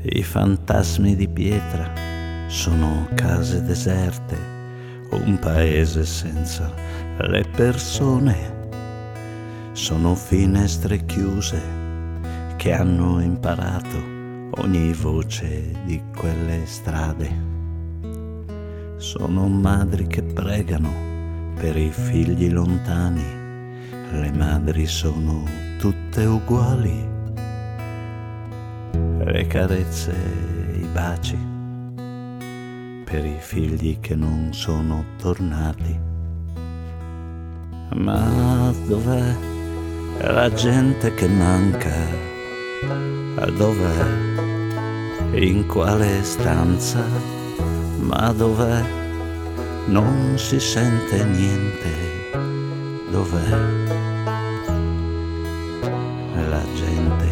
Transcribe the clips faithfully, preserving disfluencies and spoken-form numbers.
I fantasmi di pietra sono case deserte, un paese senza le persone. Sono finestre chiuse che hanno imparato ogni voce di quelle strade. Sono madri che pregano per i figli lontani. Le madri sono tutte uguali. Le carezze, i baci per i figli che non sono tornati. Ma dov'è la gente che manca? Dov'è? In quale stanza? Ma dov'è? Non si sente niente. Dov'è la gente?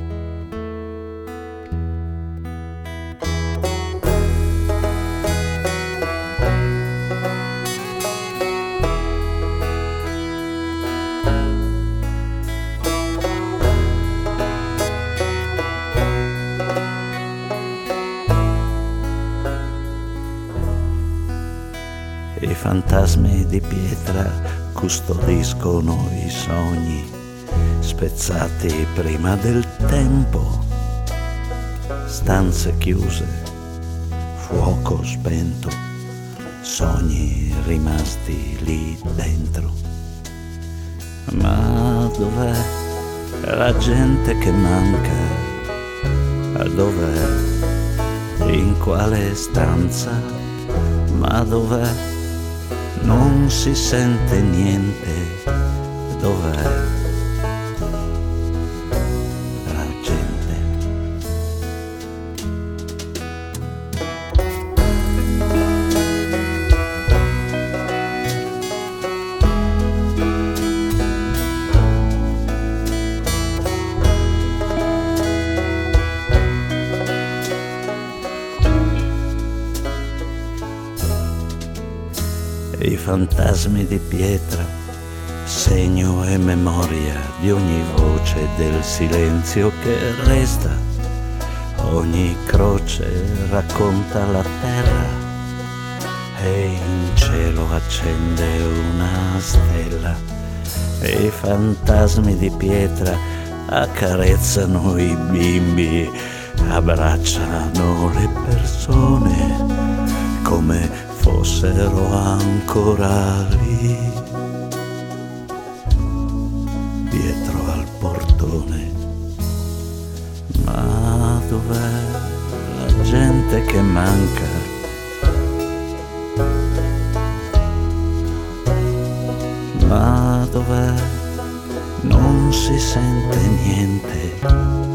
I fantasmi di pietra custodiscono i sogni spezzati prima del tempo, stanze chiuse, fuoco spento, sogni rimasti lì dentro. Ma dov'è la gente che manca? Dov'è? In quale stanza? Ma dov'è? Non si sente niente. Dov'è la gente? I fantasmi di pietra, segno e memoria di ogni voce del silenzio che resta. Ogni croce racconta la terra e in cielo accende una stella. E i fantasmi di pietra accarezzano i bimbi, abbracciano le persone come fossero ancora lì dietro al portone. Ma dov'è la gente che manca? Ma dov'è? Non si sente niente.